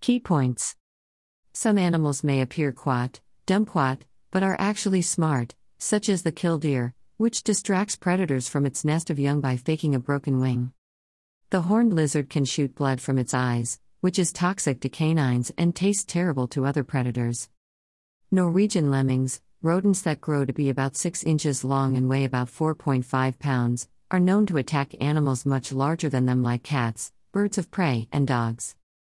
Key points. Some animals may appear dumquat, but are actually smart, such as the killdeer, which distracts predators from its nest of young by faking a broken wing. The horned lizard can shoot blood from its eyes, which is toxic to canines and tastes terrible to other predators. Norwegian lemmings, rodents that grow to be about 6 inches long and weigh about 4.5 pounds, are known to attack animals much larger than them like cats, birds of prey, and dogs.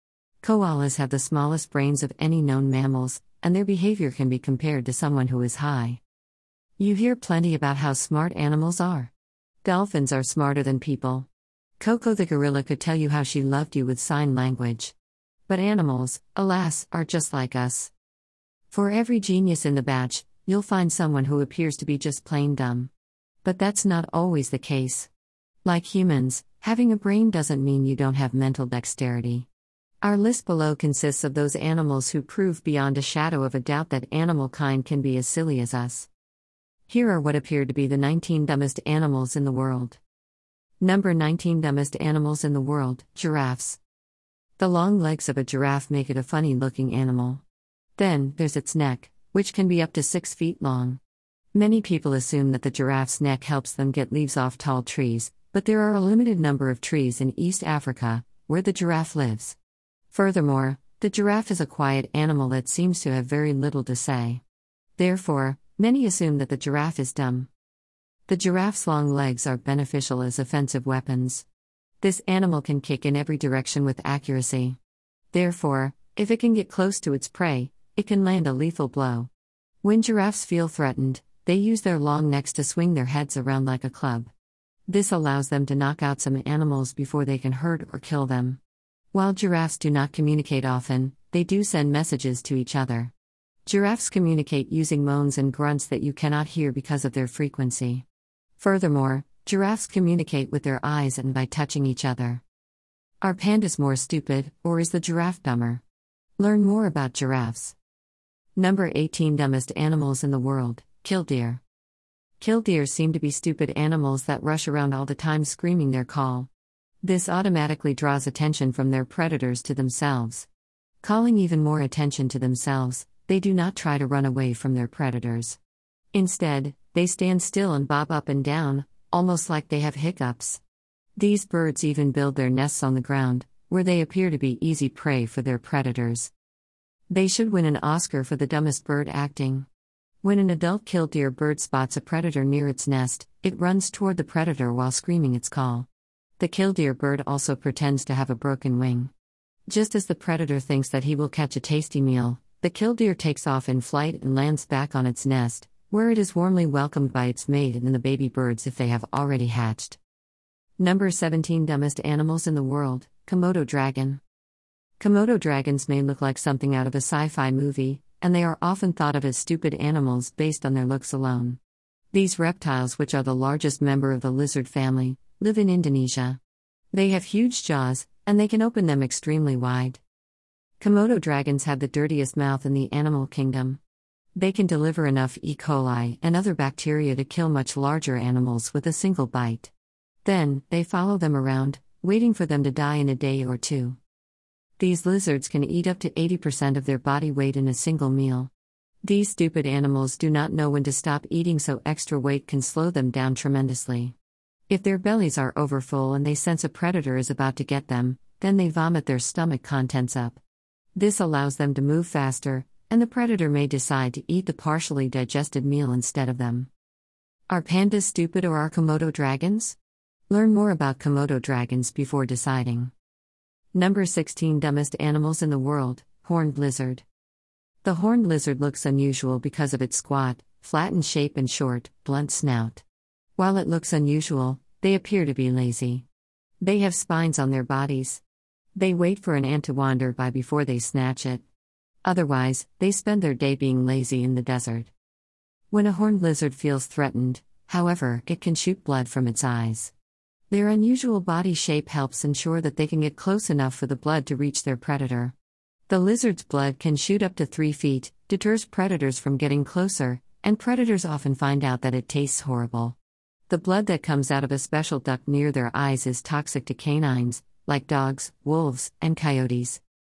Koalas have the smallest brains of any known mammals, and their behavior can be compared to someone who is high. You hear plenty about how smart animals are. Dolphins are smarter than people. Coco the gorilla could tell you how she loved you with sign language. But animals, alas, are just like us. For every genius in the batch, you'll find someone who appears to be just plain dumb. But that's not always the case. Like humans, having a brain doesn't mean you don't have mental dexterity. Our list below consists of those animals who prove beyond a shadow of a doubt that animal kind can be as silly as us. Here are what appear to be the 19 dumbest animals in the world. Number 19 dumbest animals in the world, giraffes. The long legs of a giraffe make it a funny-looking animal. Then, there's its neck, which can be up to 6 feet long. Many people assume that the giraffe's neck helps them get leaves off tall trees, but there are a limited number of trees in East Africa, where the giraffe lives. Furthermore, the giraffe is a quiet animal that seems to have very little to say. Therefore, many assume that the giraffe is dumb. The giraffe's long legs are beneficial as offensive weapons. This animal can kick in every direction with accuracy. Therefore, if it can get close to its prey, it can land a lethal blow. When giraffes feel threatened, they use their long necks to swing their heads around like a club. This allows them to knock out some animals before they can hurt or kill them. While giraffes do not communicate often, they do send messages to each other. Giraffes communicate using moans and grunts that you cannot hear because of their frequency. Furthermore, giraffes communicate with their eyes and by touching each other. Are pandas more stupid, or is the giraffe dumber? Learn more about giraffes. Number 18 dumbest animals in the world, killdeer. Killdeer seem to be stupid animals that rush around all the time screaming their call. This automatically draws attention from their predators to themselves. Calling even more attention to themselves, they do not try to run away from their predators. Instead, they stand still and bob up and down, almost like they have hiccups. These birds even build their nests on the ground, where they appear to be easy prey for their predators. They should win an Oscar for the dumbest bird acting. When an adult killdeer bird spots a predator near its nest, it runs toward the predator while screaming its call. The killdeer bird also pretends to have a broken wing. Just as the predator thinks that he will catch a tasty meal, the killdeer takes off in flight and lands back on its nest, where it is warmly welcomed by its mate and the baby birds if they have already hatched. Number 17 dumbest animals in the world, Komodo dragon. Komodo dragons may look like something out of a sci-fi movie, and they are often thought of as stupid animals based on their looks alone. These reptiles, which are the largest member of the lizard family, live in Indonesia. They have huge jaws, and they can open them extremely wide. Komodo dragons have the dirtiest mouth in the animal kingdom. They can deliver enough E. coli and other bacteria to kill much larger animals with a single bite. Then, they follow them around, waiting for them to die in a day or two. These lizards can eat up to 80% of their body weight in a single meal. These stupid animals do not know when to stop eating, so extra weight can slow them down tremendously. If their bellies are overfull and they sense a predator is about to get them, then they vomit their stomach contents up. This allows them to move faster, and the predator may decide to eat the partially digested meal instead of them. Are pandas stupid or are Komodo dragons? Learn more about Komodo dragons before deciding. Number 16 dumbest animals in the world, horned lizard. The horned lizard looks unusual because of its squat, flattened shape and short, blunt snout. While it looks unusual, they appear to be lazy. They have spines on their bodies. They wait for an ant to wander by before they snatch it. Otherwise, they spend their day being lazy in the desert. When a horned lizard feels threatened, however, it can shoot blood from its eyes. Their unusual body shape helps ensure that they can get close enough for the blood to reach their predator. The lizard's blood can shoot up to 3 feet, deters predators from getting closer, and predators often find out that it tastes horrible. The blood that comes out of a special duct near their eyes is toxic to canines, like dogs, wolves, and coyotes.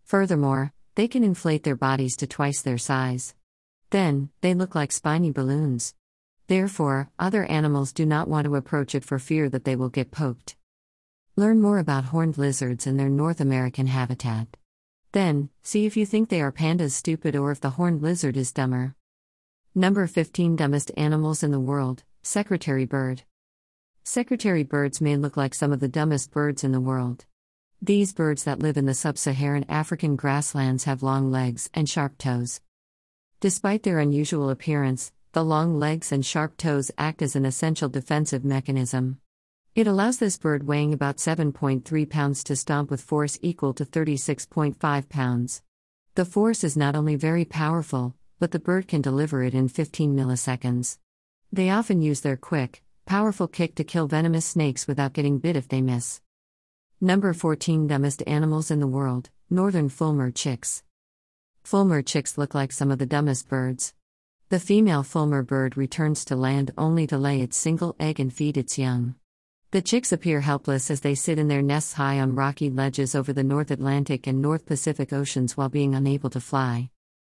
Furthermore, they can inflate their bodies to twice their size. Then, they look like spiny balloons. Therefore, other animals do not want to approach it for fear that they will get poked. Learn more about horned lizards and their North American habitat. Then, see if you think they are pandas stupid or if the horned lizard is dumber. Number 15 Dumbest animals in the world, secretary bird. Secretary birds may look like some of the dumbest birds in the world. These birds that live in the sub-Saharan African grasslands have long legs and sharp toes. Despite their unusual appearance, the long legs and sharp toes act as an essential defensive mechanism. It allows this bird weighing about 7.3 pounds to stomp with force equal to 36.5 pounds. The force is not only very powerful, but the bird can deliver it in 15 milliseconds. They often use their quick, powerful kick to kill venomous snakes without getting bit if they miss. Number 14 Dumbest animals in the world, northern Fulmar chicks. Fulmar chicks look like some of the dumbest birds. The female Fulmar bird returns to land only to lay its single egg and feed its young. The chicks appear helpless as they sit in their nests high on rocky ledges over the North Atlantic and North Pacific Oceans while being unable to fly.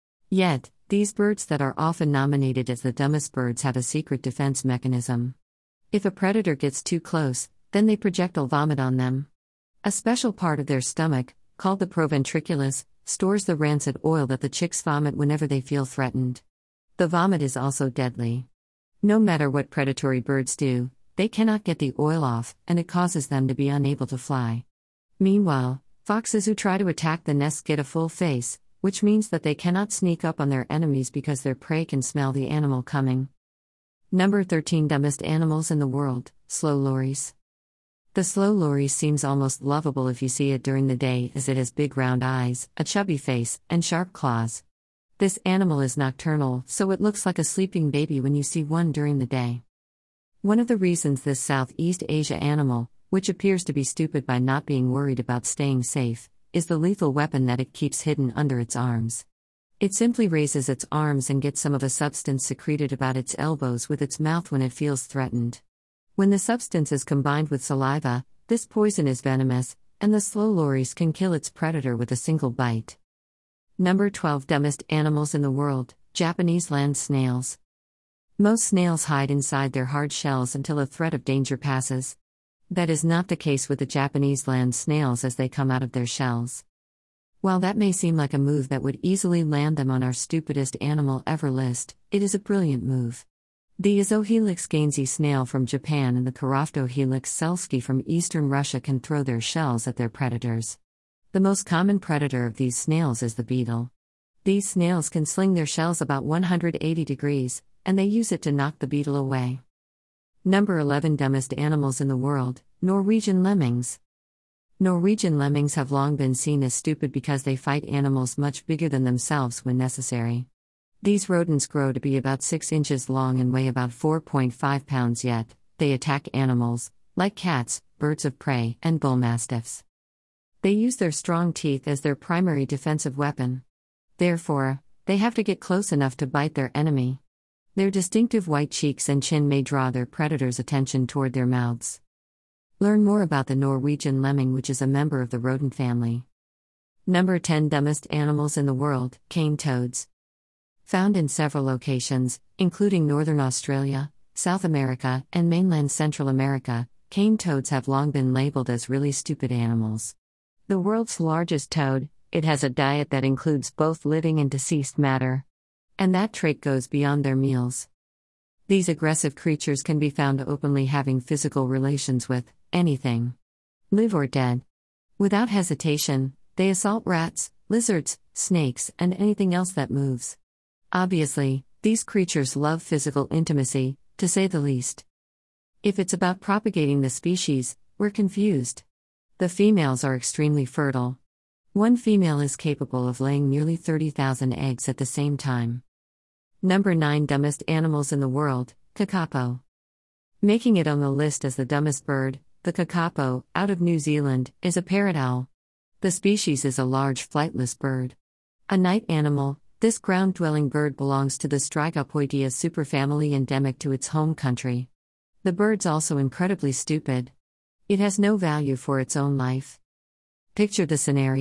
Yet, these birds that are often nominated as the dumbest birds have a secret defense mechanism. If a predator gets too close, then they projectile vomit on them. A special part of their stomach, called the proventriculus, stores the rancid oil that the chicks vomit whenever they feel threatened. The vomit is also deadly. No matter what predatory birds do, they cannot get the oil off, and it causes them to be unable to fly. Meanwhile, foxes who try to attack the nest get a full face, which means that they cannot sneak up on their enemies because their prey can smell the animal coming. Number 13 Dumbest animals in the world, slow lories. The slow lory seems almost lovable if you see it during the day as it has big round eyes, a chubby face, and sharp claws. This animal is nocturnal, so it looks like a sleeping baby when you see one during the day. One of the reasons this Southeast Asia animal, which appears to be stupid by not being worried about staying safe, is the lethal weapon that it keeps hidden under its arms. It simply raises its arms and gets some of a substance secreted about its elbows with its mouth when it feels threatened. When the substance is combined with saliva, this poison is venomous, and the slow lories can kill its predator with a single bite. Number 12 Dumbest animals in the world, Japanese land snails. Most snails hide inside their hard shells until a threat of danger passes. That is not the case with the Japanese land snails as they come out of their shells. While that may seem like a move that would easily land them on our stupidest animal ever list, it is a brilliant move. The Isohelix gainsi snail from Japan and the Karoftohelix selski from eastern Russia can throw their shells at their predators. The most common predator of these snails is the beetle. These snails can sling their shells about 180 degrees, and they use it to knock the beetle away. Number 11 Dumbest animals in the world, Norwegian lemmings. Norwegian lemmings have long been seen as stupid because they fight animals much bigger than themselves when necessary. These rodents grow to be about 6 inches long and weigh about 4.5 pounds, yet they attack animals, like cats, birds of prey, and bull mastiffs. They use their strong teeth as their primary defensive weapon. Therefore, they have to get close enough to bite their enemy. Their distinctive white cheeks and chin may draw their predators' attention toward their mouths. Learn more about the Norwegian lemming, which is a member of the rodent family. Number 10 Dumbest animals in the world, cane toads. Found in several locations, including northern Australia, South America, and mainland Central America, cane toads have long been labeled as really stupid animals. The world's largest toad, it has a diet that includes both living and deceased matter. And that trait goes beyond their meals. These aggressive creatures can be found openly having physical relations with anything, live or dead. Without hesitation, they assault rats, lizards, snakes, and anything else that moves. Obviously, these creatures love physical intimacy, to say the least. If it's about propagating the species, we're confused. The females are extremely fertile. One female is capable of laying nearly 30,000 eggs at the same time. Number 9 Dumbest animals in the world, kakapo. Making it on the list as the dumbest bird, the kakapo, out of New Zealand, is a parrot owl. The species is a large flightless bird. A night animal, this ground-dwelling bird belongs to the Strigopoidea superfamily endemic to its home country. The bird's also incredibly stupid. It has no value for its own life. Picture the scenario: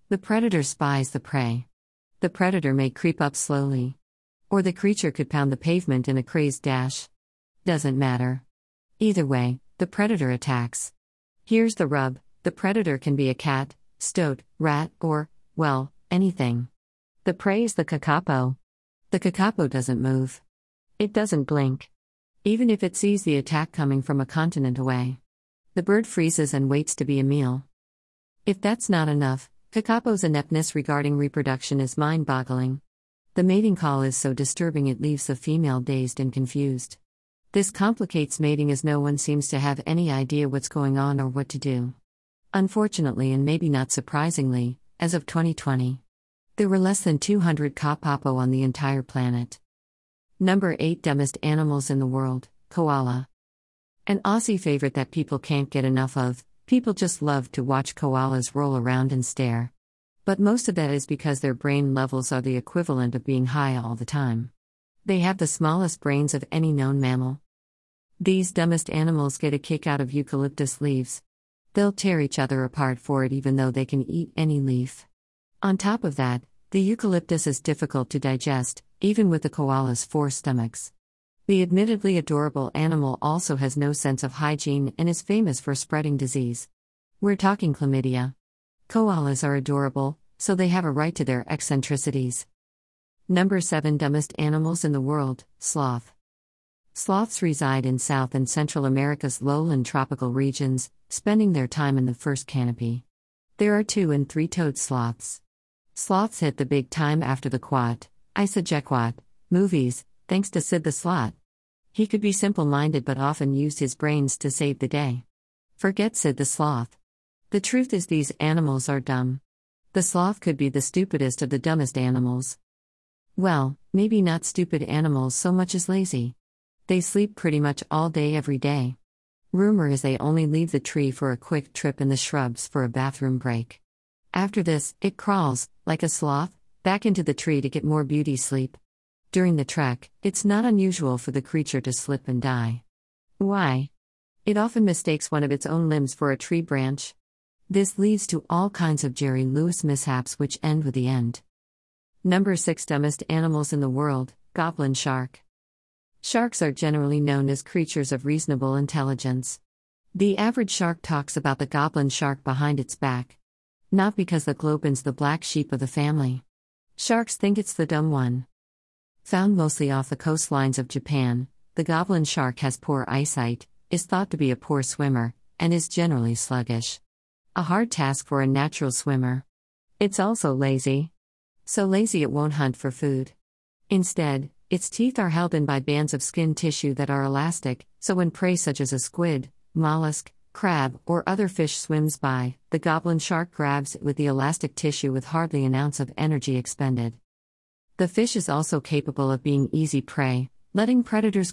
The predator spies the prey. The predator may creep up slowly. Or the creature could pound the pavement in a crazed dash. Doesn't matter. Either way, the predator attacks. Here's the rub: the predator can be a cat, stoat, rat, or, well, anything. The prey is the kakapo. The kakapo doesn't move. It doesn't blink. Even if it sees the attack coming from a continent away. The bird freezes and waits to be a meal. If that's not enough, kakapo's ineptness regarding reproduction is mind-boggling. The mating call is so disturbing it leaves the female dazed and confused. This complicates mating as no one seems to have any idea what's going on or what to do. Unfortunately, and maybe not surprisingly, as of 2020, there were less than 200 kakapo on the entire planet. Number 8 Dumbest animals in the world, koala. An Aussie favorite that people can't get enough of. People just love to watch koalas roll around and stare. But most of that is because their brain levels are the equivalent of being high all the time. They have the smallest brains of any known mammal. These dumbest animals get a kick out of eucalyptus leaves. They'll tear each other apart for it even though they can eat any leaf. On top of that, the eucalyptus is difficult to digest, even with the koala's 4 stomachs. The admittedly adorable animal also has no sense of hygiene and is famous for spreading disease. We're talking chlamydia. Koalas are adorable, so they have a right to their eccentricities. Number 7 Dumbest animals in the world, sloth. Sloths reside in South and Central America's lowland tropical regions, spending their time in the first canopy. There are 2- and 3-toed sloths. Sloths hit the big time after the Quat-Isojequat movies, thanks to Sid the Sloth. He could be simple-minded but often used his brains to save the day. Forget Sid the Sloth. The truth is these animals are dumb. The sloth could be the stupidest of the dumbest animals. Well, maybe not stupid animals so much as lazy. They sleep pretty much all day every day. Rumor is they only leave the tree for a quick trip in the shrubs for a bathroom break. After this, it crawls, like a sloth, back into the tree to get more beauty sleep. During the trek, it's not unusual for the creature to slip and die. Why? It often mistakes one of its own limbs for a tree branch. This leads to all kinds of Jerry Lewis mishaps which end with the end. Number 6 Dumbest animals in the world, goblin shark. Sharks are generally known as creatures of reasonable intelligence. The average shark talks about the goblin shark behind its back. Not because the globin's the black sheep of the family. Sharks think it's the dumb one. Found mostly off the coastlines of Japan, the goblin shark has poor eyesight, is thought to be a poor swimmer, and is generally sluggish. A hard task for a natural swimmer. It's also lazy. So lazy it won't hunt for food. Instead, its teeth are held in by bands of skin tissue that are elastic, so when prey such as a squid, mollusk, crab, or other fish swims by, the goblin shark grabs it with the elastic tissue with hardly an ounce of energy expended. The fish is also capable of being easy prey, letting predators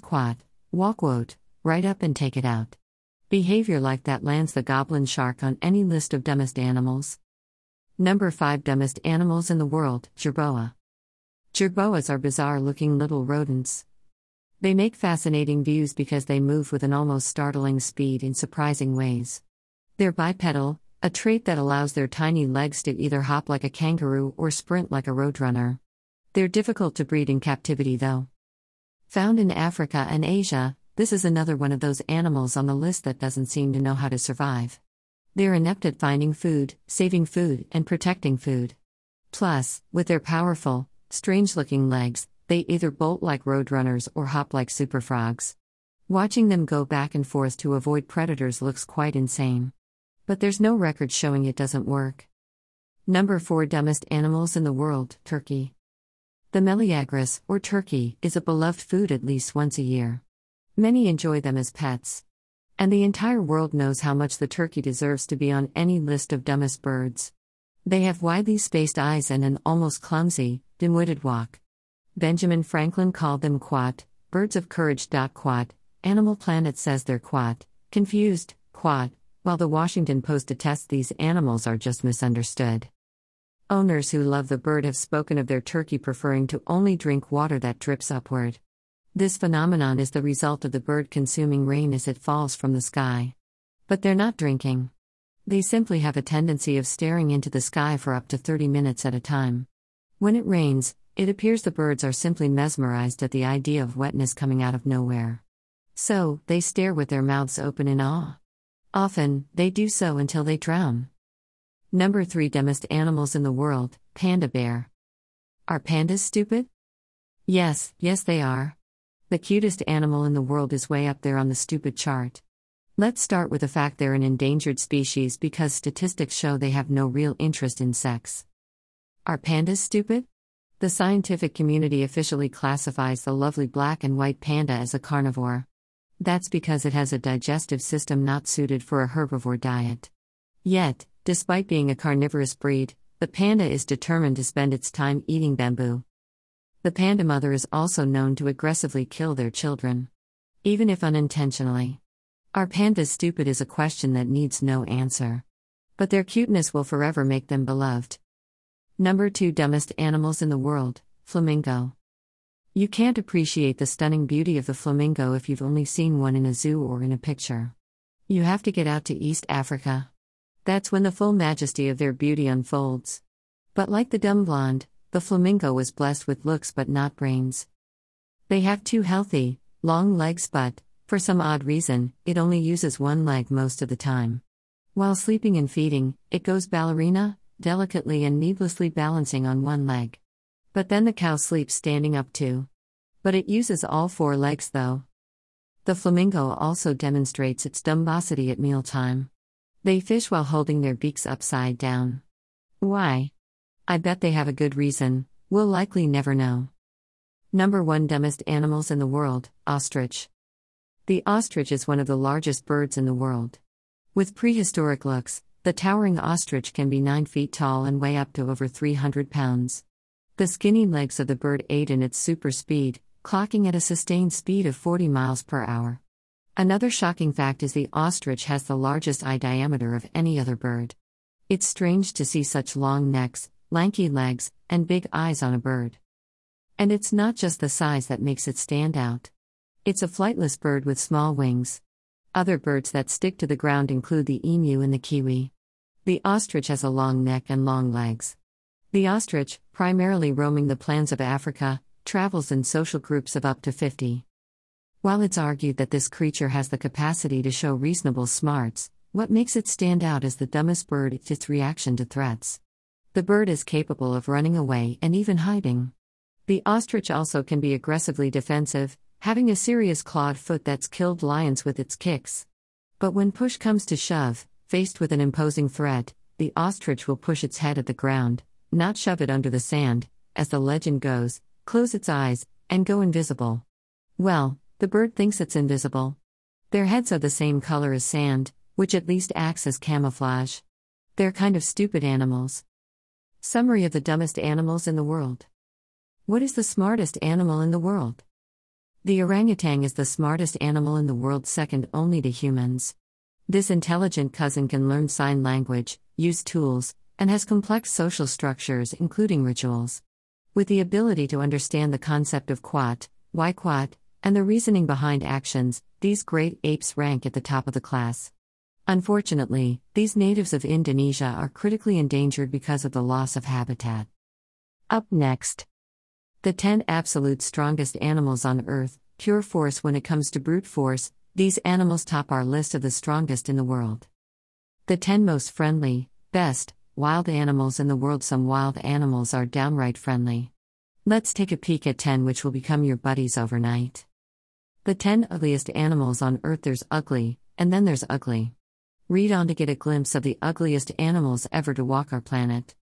walk right up and take it out. Behavior like that lands the goblin shark on any list of dumbest animals. Number 5 Dumbest animals in the world, jerboa. Jerboas are bizarre-looking little rodents. They make fascinating views because they move with an almost startling speed in surprising ways. They're bipedal, a trait that allows their tiny legs to either hop like a kangaroo or sprint like a roadrunner. They're difficult to breed in captivity though. Found in Africa and Asia, this is another one of those animals on the list that doesn't seem to know how to survive. They're inept at finding food, saving food, and protecting food. Plus, with their powerful, strange-looking legs, they either bolt like roadrunners or hop like superfrogs. Watching them go back and forth to avoid predators looks quite insane. But there's no record showing it doesn't work. Number 4 Dumbest animals in the world, turkey. The meleagris, or turkey, is a beloved food at least once a year. Many enjoy them as pets. And the entire world knows how much the turkey deserves to be on any list of dumbest birds. They have widely spaced eyes and an almost clumsy, dim-witted walk. Benjamin Franklin called them birds of courage. Animal Planet says they're confused, while the Washington Post attests these animals are just misunderstood. Owners who love the bird have spoken of their turkey preferring to only drink water that drips upward. This phenomenon is the result of the bird consuming rain as it falls from the sky. But they're not drinking. They simply have a tendency of staring into the sky for up to 30 minutes at a time. When it rains, it appears the birds are simply mesmerized at the idea of wetness coming out of nowhere. So, they stare with their mouths open in awe. Often, they do so until they drown. Number 3 Dumbest animals in the world, panda bear. Are pandas stupid? Yes they are. The cutest animal in the world is way up there on the stupid chart. Let's start with the fact they're an endangered species because statistics show they have no real interest in sex. Are pandas stupid? The scientific community officially classifies the lovely black and white panda as a carnivore. That's because it has a digestive system not suited for a herbivore diet. Yet, despite being a carnivorous breed, the panda is determined to spend its time eating bamboo. The panda mother is also known to aggressively kill their children, even if unintentionally. Are pandas stupid is a question that needs no answer. But their cuteness will forever make them beloved. Number 2 Dumbest animals in the world, flamingo. You can't appreciate the stunning beauty of the flamingo if you've only seen one in a zoo or in a picture. You have to get out to East Africa. That's when the full majesty of their beauty unfolds. But like the dumb blonde, the flamingo was blessed with looks but not brains. They have 2 healthy, long legs but, for some odd reason, it only uses one leg most of the time. While sleeping and feeding, it goes ballerina, delicately and needlessly balancing on one leg. But then the cow sleeps standing up too. But it uses all 4 legs though. The flamingo also demonstrates its dumbosity at mealtime. They fish while holding their beaks upside down. Why? I bet they have a good reason, we'll likely never know. Number 1 Dumbest animals in the world, ostrich. The ostrich is one of the largest birds in the world. With prehistoric looks, the towering ostrich can be 9 feet tall and weigh up to over 300 pounds. The skinny legs of the bird aid in its super speed, clocking at a sustained speed of 40 miles per hour. Another shocking fact is the ostrich has the largest eye diameter of any other bird. It's strange to see such long necks, lanky legs, and big eyes on a bird. And it's not just the size that makes it stand out. It's a flightless bird with small wings. Other birds that stick to the ground include the emu and the kiwi. The ostrich has a long neck and long legs. The ostrich, primarily roaming the plains of Africa, travels in social groups of up to 50. While it's argued that this creature has the capacity to show reasonable smarts, what makes it stand out as the dumbest bird is its reaction to threats. The bird is capable of running away and even hiding. The ostrich also can be aggressively defensive, having a serious clawed foot that's killed lions with its kicks. But when push comes to shove, faced with an imposing threat, the ostrich will push its head at the ground, not shove it under the sand, as the legend goes, close its eyes, and go invisible. Well, the bird thinks it's invisible. Their heads are the same color as sand, which at least acts as camouflage. They're kind of stupid animals. Summary of the dumbest animals in the world. What is the smartest animal in the world? The orangutan is the smartest animal in the world, second only to humans. This intelligent cousin can learn sign language, use tools, and has complex social structures including rituals. With the ability to understand the concept of quat, why quat, and the reasoning behind actions, these great apes rank at the top of the class. Unfortunately, these natives of Indonesia are critically endangered because of the loss of habitat. Up next, the 10 absolute strongest animals on Earth, pure force when it comes to brute force. These animals top our list of the strongest in the world. The 10 most friendly, best, wild animals in the world. Some wild animals are downright friendly. Let's take a peek at 10 which will become your buddies overnight. The 10 ugliest animals on Earth. There's ugly, and then there's ugly. Read on to get a glimpse of the ugliest animals ever to walk our planet.